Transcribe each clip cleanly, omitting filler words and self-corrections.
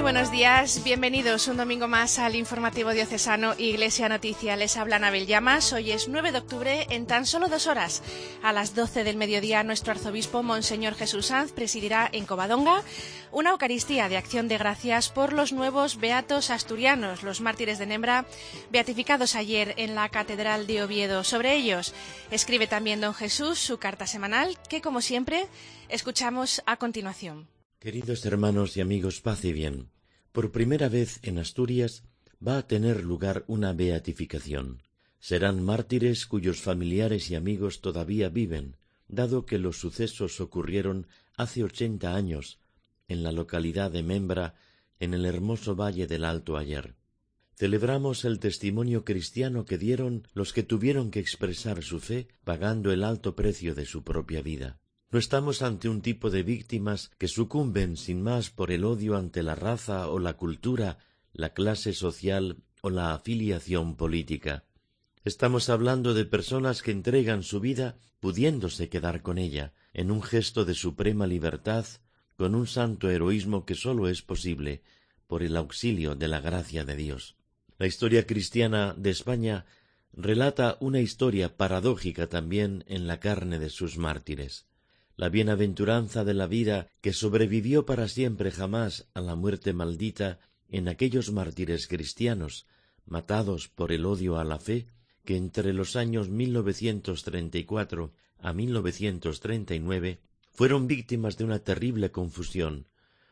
buenos días, bienvenidos un domingo más al informativo diocesano Iglesia Noticia. Les habla Anabel Llamas. Hoy es 9 de octubre, en tan solo 2 horas. A las 12 del mediodía, nuestro arzobispo Monseñor Jesús Sanz presidirá en Covadonga una Eucaristía de acción de gracias por los nuevos beatos asturianos, los mártires de Nembra, beatificados ayer en la Catedral de Oviedo. Sobre ellos escribe también don Jesús su carta semanal, que como siempre escuchamos a continuación. Queridos hermanos y amigos, paz y bien. Por primera vez en Asturias va a tener lugar una beatificación. Serán mártires cuyos familiares y amigos todavía viven, dado que los sucesos ocurrieron hace 80 años en la localidad de Membra, en el hermoso valle del Alto Ayer. Celebramos el testimonio cristiano que dieron los que tuvieron que expresar su fe pagando el alto precio de su propia vida. No estamos ante un tipo de víctimas que sucumben sin más por el odio ante la raza o la cultura, la clase social o la afiliación política. Estamos hablando de personas que entregan su vida pudiéndose quedar con ella, en un gesto de suprema libertad, con un santo heroísmo que sólo es posible por el auxilio de la gracia de Dios. La historia cristiana de España relata una historia paradójica también en la carne de sus mártires. La bienaventuranza de la vida que sobrevivió para siempre jamás a la muerte maldita en aquellos mártires cristianos, matados por el odio a la fe, que entre los años 1934 a 1939 fueron víctimas de una terrible confusión,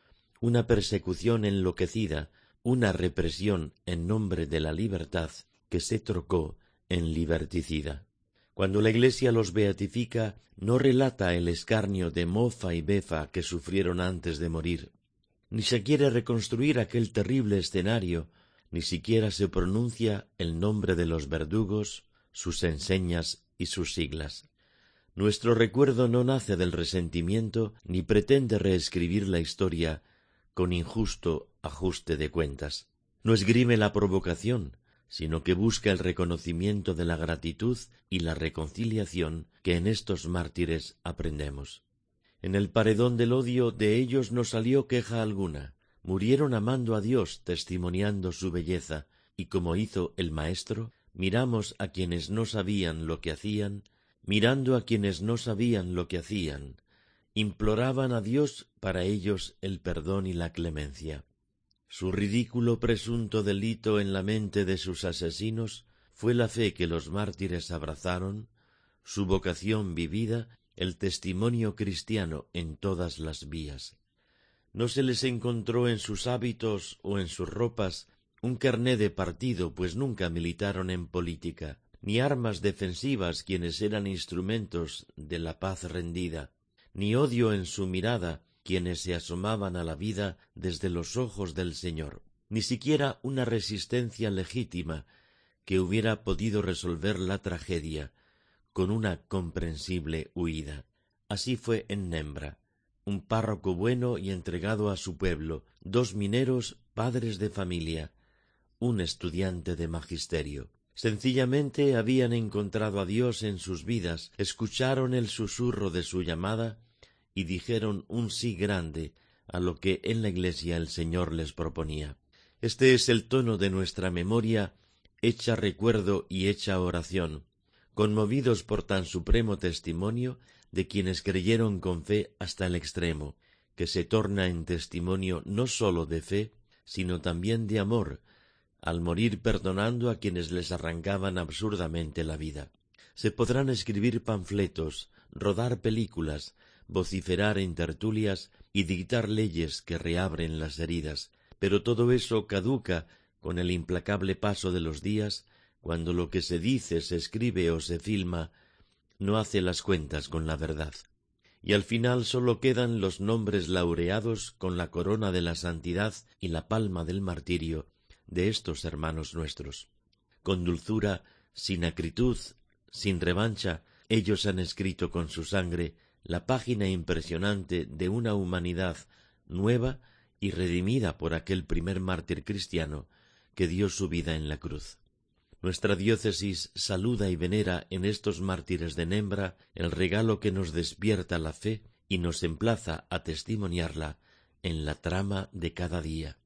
una persecución enloquecida, una represión en nombre de la libertad que se trocó en liberticida. Cuando la Iglesia los beatifica, no relata el escarnio de mofa y befa que sufrieron antes de morir, ni se quiere reconstruir aquel terrible escenario, ni siquiera se pronuncia el nombre de los verdugos, sus enseñas y sus siglas. Nuestro recuerdo no nace del resentimiento, ni pretende reescribir la historia con injusto ajuste de cuentas. No esgrime la provocación, sino que busca el reconocimiento de la gratitud y la reconciliación que en estos mártires aprendemos. En el paredón del odio de ellos no salió queja alguna. Murieron amando a Dios, testimoniando su belleza, y como hizo el Maestro, miramos a quienes no sabían lo que hacían, mirando a quienes no sabían lo que hacían, imploraban a Dios para ellos el perdón y la clemencia. Su ridículo presunto delito en la mente de sus asesinos fue la fe que los mártires abrazaron, su vocación vivida, el testimonio cristiano en todas las vías. No se les encontró en sus hábitos o en sus ropas un carné de partido, pues nunca militaron en política, ni armas defensivas quienes eran instrumentos de la paz rendida, ni odio en su mirada, quienes se asomaban a la vida desde los ojos del Señor, ni siquiera una resistencia legítima que hubiera podido resolver la tragedia con una comprensible huida. Así fue en Nembra, un párroco bueno y entregado a su pueblo, 2 mineros padres de familia, un estudiante de magisterio. Sencillamente habían encontrado a Dios en sus vidas, escucharon el susurro de su llamada y dijeron un sí grande a lo que en la Iglesia el Señor les proponía. Este es el tono de nuestra memoria, hecha recuerdo y hecha oración, conmovidos por tan supremo testimonio de quienes creyeron con fe hasta el extremo, que se torna en testimonio no sólo de fe, sino también de amor, al morir perdonando a quienes les arrancaban absurdamente la vida. Se podrán escribir panfletos, rodar películas, vociferar en tertulias y dictar leyes que reabren las heridas, pero todo eso caduca con el implacable paso de los días, cuando lo que se dice, se escribe o se filma no hace las cuentas con la verdad. Y al final sólo quedan los nombres laureados con la corona de la santidad y la palma del martirio de estos hermanos nuestros. Con dulzura, sin acritud, sin revancha, ellos han escrito con su sangre la página impresionante de una humanidad nueva y redimida por aquel primer mártir cristiano que dio su vida en la cruz. Nuestra diócesis saluda y venera en estos mártires de Nembra el regalo que nos despierta la fe y nos emplaza a testimoniarla en la trama de cada día.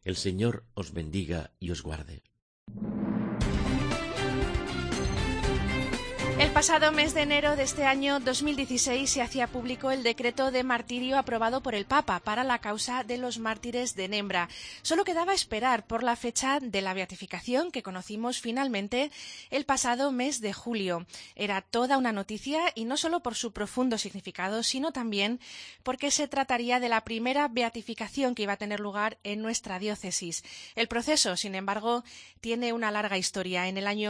El Señor os bendiga y os guarde. El pasado mes de enero de este año 2016 se hacía público el decreto de martirio aprobado por el Papa para la causa de los mártires de Nembra. Solo quedaba esperar por la fecha de la beatificación que conocimos finalmente el pasado mes de julio. Era toda una noticia y no solo por su profundo significado, sino también porque se trataría de la primera beatificación que iba a tener lugar en nuestra diócesis. El proceso, sin embargo, tiene una larga historia. En el año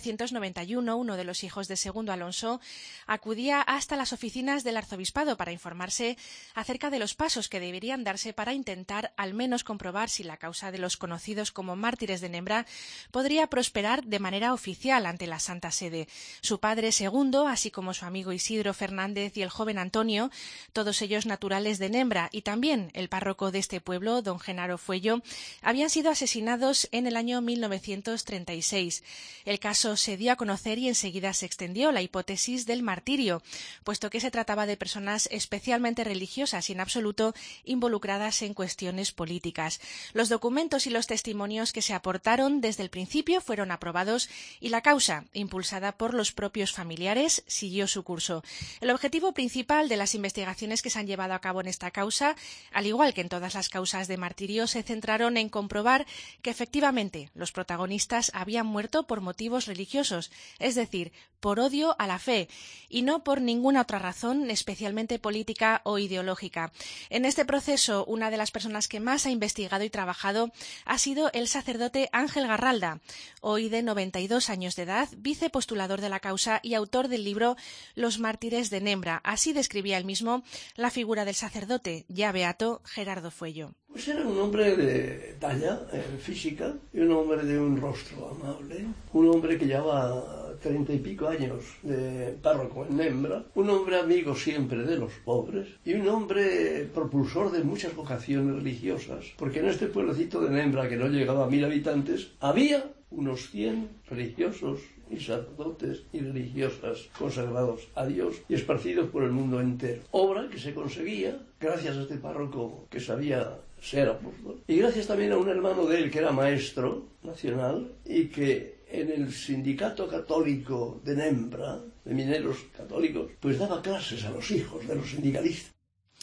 1991, uno de los hijos de Segundo Alonso acudía hasta las oficinas del arzobispado para informarse acerca de los pasos que deberían darse para intentar al menos comprobar si la causa de los conocidos como mártires de Nembra podría prosperar de manera oficial ante la Santa Sede. Su padre Segundo, así como su amigo Isidro Fernández y el joven Antonio, todos ellos naturales de Nembra, y también el párroco de este pueblo, don Genaro Fuello, habían sido asesinados en el año 1936. El caso se dio a conocer y enseguida se extendió la hipótesis del martirio, puesto que se trataba de personas especialmente religiosas y en absoluto involucradas en cuestiones políticas. Los documentos y los testimonios que se aportaron desde el principio fueron aprobados y la causa, impulsada por los propios familiares, siguió su curso. El objetivo principal de las investigaciones que se han llevado a cabo en esta causa, al igual que en todas las causas de martirio, se centraron en comprobar que efectivamente los protagonistas habían muerto por motivos religiosos, es decir, por odio a la fe y no por ninguna otra razón, especialmente política o ideológica. En este proceso, una de las personas que más ha investigado y trabajado ha sido el sacerdote Ángel Garralda, hoy de 92 años de edad, vicepostulador de la causa y autor del libro Los mártires de Nembra. Así describía él mismo la figura del sacerdote, ya beato, Gerardo Fuello. Pues era un hombre de talla física y un hombre de un rostro amable, un hombre que llevaba 30 y pico años de párroco en Nembra, un hombre amigo siempre de los pobres y un hombre propulsor de muchas vocaciones religiosas, porque en este pueblecito de Nembra, que no llegaba a 1000 habitantes, había unos 100 religiosos y sacerdotes y religiosas consagrados a Dios y esparcidos por el mundo entero. Obra que se conseguía gracias a este párroco que sabía ser apóstol y gracias también a un hermano de él que era maestro nacional y que en el sindicato católico de Nembra, de mineros católicos, pues daba clases a los hijos de los sindicalistas.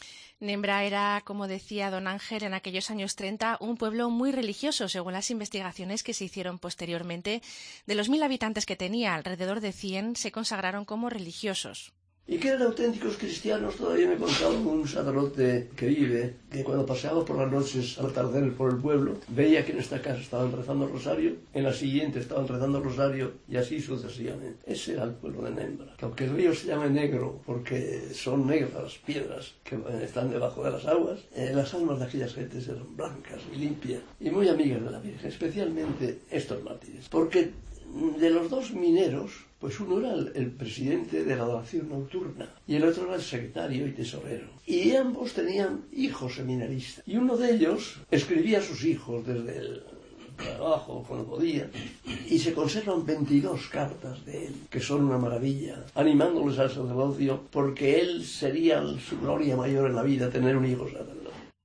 Nembra era, como decía don Ángel, en aquellos años 30, un pueblo muy religioso, según las investigaciones que se hicieron posteriormente. De los 1000 habitantes que tenía, alrededor de 100 se consagraron como religiosos. Y que eran auténticos cristianos. Todavía me contaba un sacerdote que vive, que cuando paseaba por las noches al atardecer por el pueblo, veía que en esta casa estaban rezando el rosario, en la siguiente estaban rezando el rosario, y así sucesivamente. Ese era el pueblo de Nembra. Que aunque el río se llame negro, porque son negras las piedras que están debajo de las aguas, las almas de aquellas gentes eran blancas y limpias, y muy amigas de la Virgen, especialmente estos mártires. Porque de los dos mineros, pues uno era el presidente de la adoración nocturna y el otro era el secretario y tesorero. Y ambos tenían hijos seminaristas. Y uno de ellos escribía a sus hijos desde el trabajo, cuando podía, y se conservan 22 cartas de él, que son una maravilla, animándoles al sacerdocio, porque él sería su gloria mayor en la vida, tener un hijo sacerdote.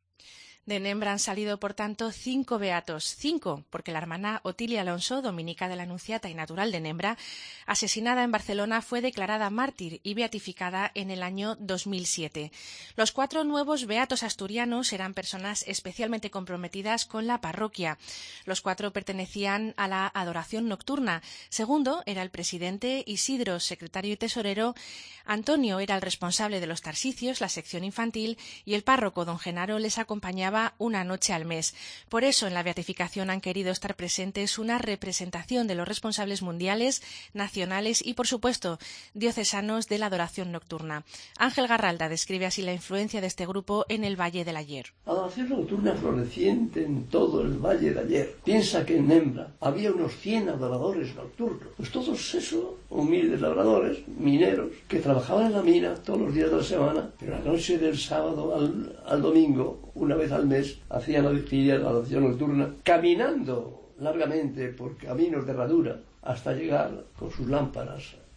De Nembra han salido, por tanto, 5 beatos. 5, porque la hermana Otilia Alonso, dominica de la Anunciata y natural de Nembra, asesinada en Barcelona, fue declarada mártir y beatificada en el año 2007. Los 4 nuevos beatos asturianos eran personas especialmente comprometidas con la parroquia. Los 4 pertenecían a la adoración nocturna. Segundo era el presidente, Isidro, secretario y tesorero. Antonio era el responsable de los tarsicios, la sección infantil, y el párroco, don Genaro, les acompañaba una noche al mes. Por eso en la beatificación han querido estar presentes una representación de los responsables mundiales, nacionales y, por supuesto, diocesanos de la adoración nocturna. Ángel Garralda describe así la influencia de este grupo en el Valle del Ayer. Adoración nocturna floreciente en todo el Valle del Ayer. Piensa que en Nembra había unos 100 adoradores nocturnos. Pues todos esos humildes labradores, mineros, que trabajaban en la mina todos los días de la semana, pero la noche del sábado al domingo, una vez al mes, hacían la vigilia de la adoración nocturna, caminando largamente por caminos de herradura hasta llegar con sus lámparas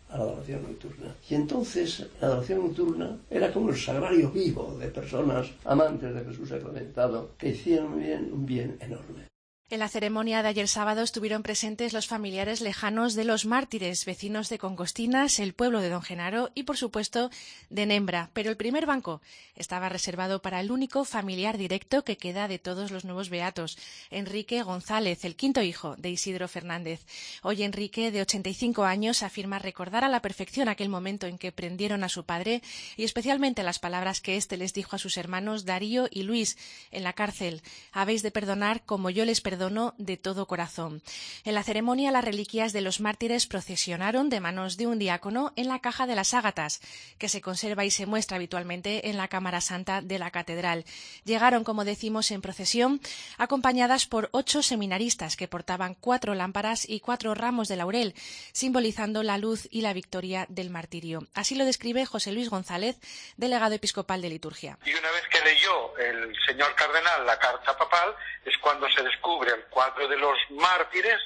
a la adoración nocturna. Y entonces la adoración nocturna era como el sagrario vivo de personas amantes de Jesús sacramentado que hicieron un bien enorme. En la ceremonia de ayer sábado estuvieron presentes los familiares lejanos de los mártires, vecinos de Congostinas, el pueblo de Don Genaro y, por supuesto, de Nembra. Pero el primer banco estaba reservado para el único familiar directo que queda de todos los nuevos beatos, Enrique González, el quinto hijo de Isidro Fernández. Hoy Enrique, de 85 años, afirma recordar a la perfección aquel momento en que prendieron a su padre y especialmente las palabras que éste les dijo a sus hermanos Darío y Luis en la cárcel. Habéis de perdonar como yo les perdono de todo corazón. En la ceremonia, las reliquias de los mártires procesionaron de manos de un diácono en la caja de las ágatas, que se conserva y se muestra habitualmente en la Cámara Santa de la Catedral. Llegaron, como decimos, en procesión, acompañadas por 8 seminaristas que portaban 4 lámparas y 4 ramos de laurel, simbolizando la luz y la victoria del martirio. Así lo describe José Luis González, delegado episcopal de liturgia. Y una vez que leyó el señor cardenal la carta papal, es cuando se descubre el cuadro de los mártires,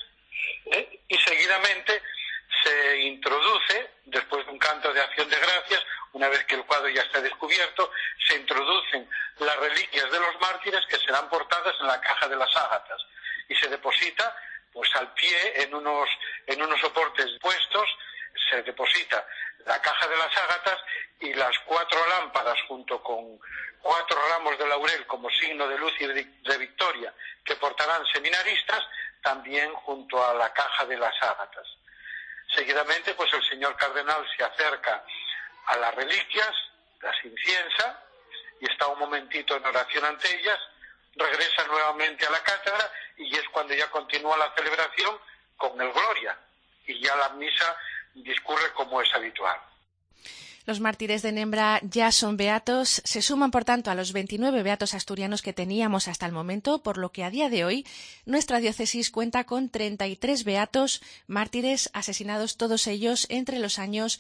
y seguidamente se introduce, después de un canto de acción de gracias, una vez que el cuadro ya está descubierto, se introducen las reliquias de los mártires que serán portadas en la caja de las ágatas y se deposita pues al pie en unos soportes puestos, se deposita la caja de las ágatas y las 4 lámparas junto con 4 ramos de laurel como signo de luz y de victoria que portarán seminaristas también junto a la caja de las ágatas. Seguidamente, pues el señor cardenal se acerca a las reliquias, las inciensa y está un momentito en oración ante ellas, regresa nuevamente a la cátedra y es cuando ya continúa la celebración con el Gloria y ya la misa discurre como es habitual. Los mártires de Nembra ya son beatos, se suman por tanto a los 29 beatos asturianos que teníamos hasta el momento, por lo que a día de hoy nuestra diócesis cuenta con 33 beatos mártires asesinados, todos ellos entre los años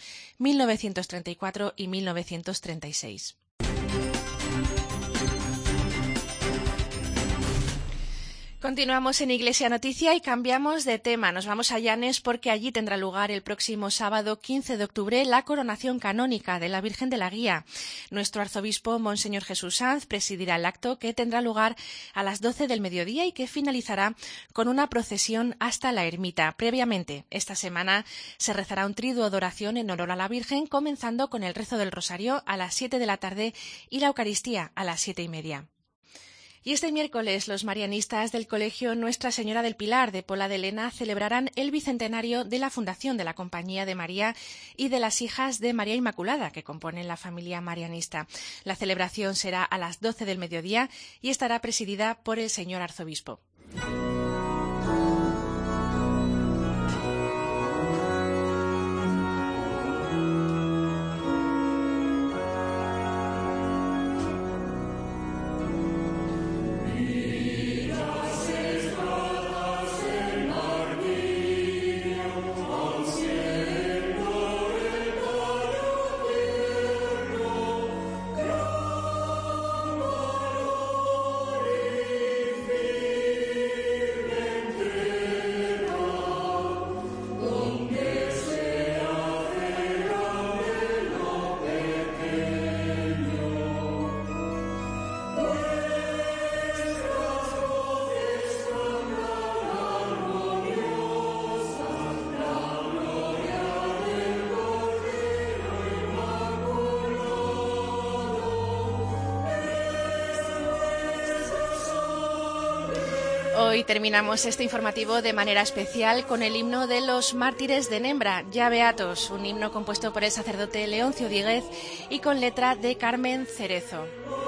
1934 y 1936. Continuamos en Iglesia Noticia y cambiamos de tema. Nos vamos a Llanes porque allí tendrá lugar el próximo sábado 15 de octubre la coronación canónica de la Virgen de la Guía. Nuestro arzobispo, Monseñor Jesús Sanz, presidirá el acto que tendrá lugar a las 12 del mediodía y que finalizará con una procesión hasta la ermita. Previamente, esta semana se rezará un triduo de oración en honor a la Virgen, comenzando con el rezo del Rosario a las 7 de la tarde y la Eucaristía a las 7:30. Y este miércoles los marianistas del Colegio Nuestra Señora del Pilar de Pola de Lena celebrarán el bicentenario de la fundación de la Compañía de María y de las hijas de María Inmaculada, que componen la familia marianista. La celebración será a las 12 del mediodía y estará presidida por el señor arzobispo. Hoy terminamos este informativo de manera especial con el himno de los mártires de Nembra, ya beatos, un himno compuesto por el sacerdote Leoncio Díguez y con letra de Carmen Cerezo.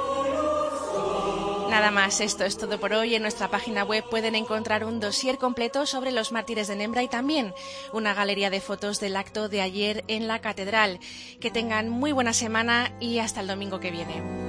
Nada más, esto es todo por hoy. En nuestra página web pueden encontrar un dossier completo sobre los mártires de Nembra y también una galería de fotos del acto de ayer en la catedral. Que tengan muy buena semana y hasta el domingo que viene.